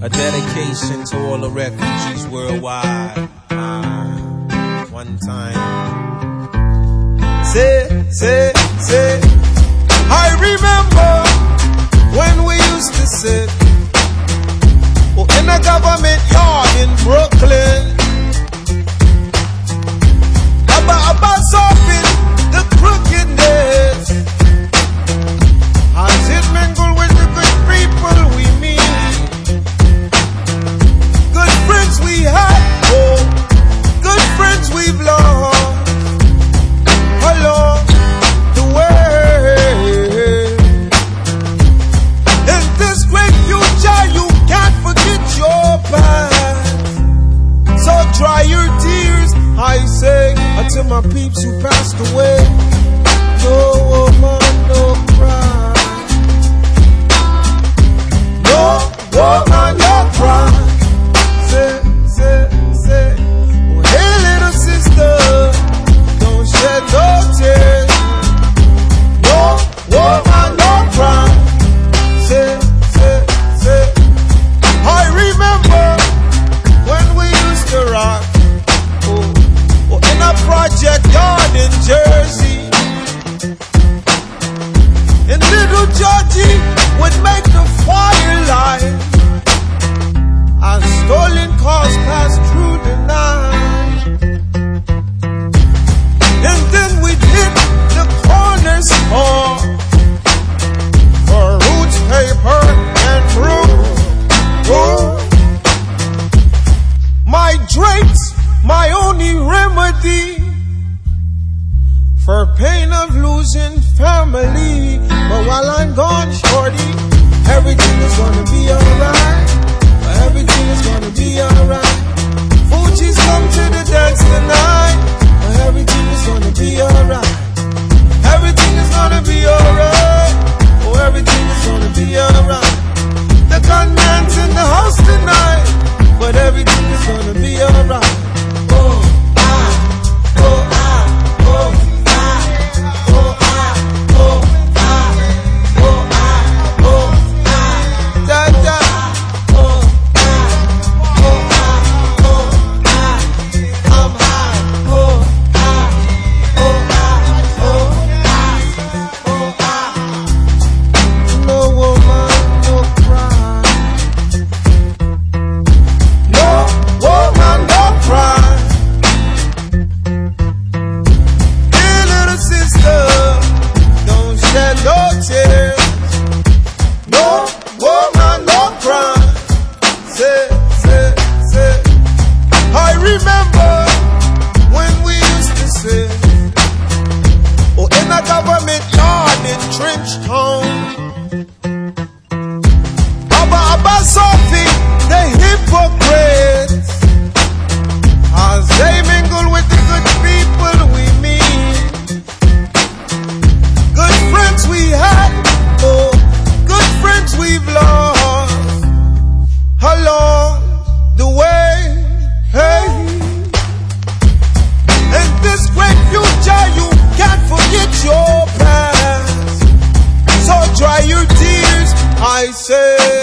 A dedication to all the refugees worldwide. One time. Say, I remember when we used to sit in a government yard in Brooklyn. About solving the crookedness as it mingled with the good people we meet. Good friends we had, oh, good friends we've lost along the way. In this great future, you can't forget your past. So dry your tears, I say, until my peeps who passed away. No woman, no cry. No woman, no cry. Say, oh hey little sister, don't shed no tears. No woman, no cry. Say, I remember when we used to rock in a project yard in Jersey. And little Georgie would make the fire light as stolen cars passed through the night. And then we'd hit the corner store for roots, paper, and brew. My drapes, my only remedy for pain of losing family. But while I'm gone, shorty, everything is gonna be alright. Everything is gonna be alright. Fuji's come to the dance tonight. Everything is gonna be alright. Everything is gonna be alright. Oh, everything is gonna be alright. The gunman's in the house tonight, but everything is gonna be alright. I say